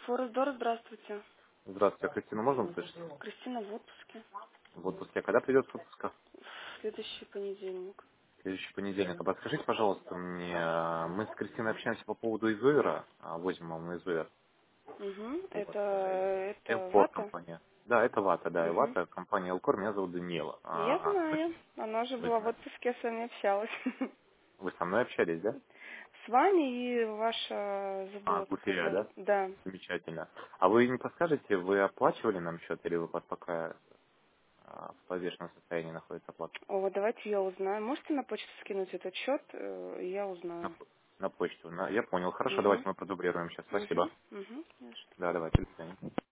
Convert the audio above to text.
Форес-Дор, здравствуйте. Здравствуйте, а Кристину можно услышать? Кристина в отпуске. В отпуске. А когда придет с отпуска? В следующий понедельник. В следующий понедельник. А подскажите, пожалуйста, мне, мы с Кристиной общаемся по поводу Изуэра, возим мы Изуэр. Угу. Вот. Это Элкор вата? компания. Да, это Вата, да, и Угу. Вата, компания Элкор, меня зовут Даниила. Я знаю. Слышите? Она же Вы была в знаете. отпуске, я с вами общалась. Вы со мной общались, да? С вами и ваша, забыла, как ее Гутеря, зовут. да? Да. Замечательно. А вы не подскажете, вы оплачивали нам счет или вы пока в подвешенном состоянии находится оплата? О, давайте я узнаю. Можете на почту скинуть этот счет? Я На, узнаю. на почту. Я понял. Хорошо, Угу. давайте мы продублируем сейчас. Угу. Спасибо. Угу. Да, давайте, до свидания.